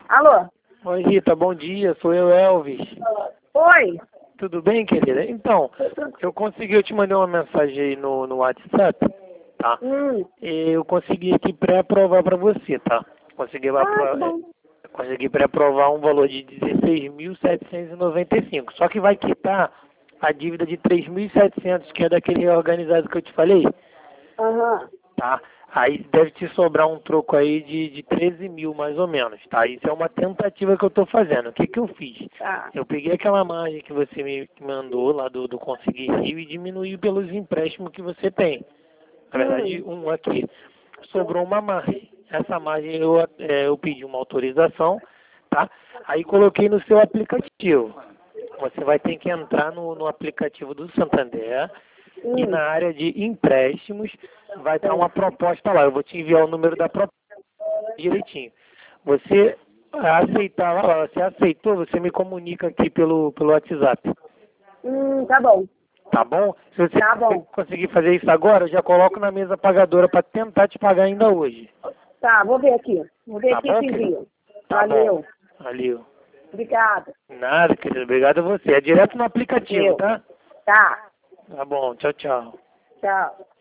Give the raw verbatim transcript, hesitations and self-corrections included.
Alô? Oi, Rita, bom dia, sou eu, Elvis. Oi? Tudo bem, querida? Então, eu consegui, eu te mandei uma mensagem aí no, no WhatsApp, tá? Hum. E eu consegui aqui pré-aprovar para você, tá? Consegui, Ah, apro- tá bom. consegui pré-aprovar um valor de dezesseis mil setecentos e noventa e cinco. Só que vai quitar a dívida de três mil e setecentos, que é daquele reorganizado que eu te falei, Aham. tá? Aí deve te sobrar um troco aí de, de treze mil, mais ou menos, tá? Isso é uma tentativa que eu tô fazendo. O que que eu fiz? Tá. Eu peguei aquela margem que você me mandou lá do, do Conseguir Rio e diminuí pelos empréstimos que você tem. Na verdade, Hum. um aqui. Sobrou uma margem. Essa margem eu, é, eu pedi uma autorização, tá? Aí coloquei no seu aplicativo. Você vai ter que entrar no, no aplicativo do Santander e Hum. na área de empréstimos vai estar uma proposta lá. Eu vou te enviar o número da proposta direitinho. Você aceitar lá, você aceitou, você me comunica aqui pelo, pelo WhatsApp. Hum, tá bom. Tá bom? Se você Tá bom. conseguir fazer isso agora, eu já coloco na mesa pagadora para tentar te pagar ainda hoje. Tá, vou ver aqui. Vou ver Tá aqui bom, e te querido? envio. Tá Valeu. bom. Valeu. Obrigada. Nada, querido. Obrigado a você. É direto no aplicativo, Valeu. tá? Tá. Tá bom. Tchau, tchau. Tchau.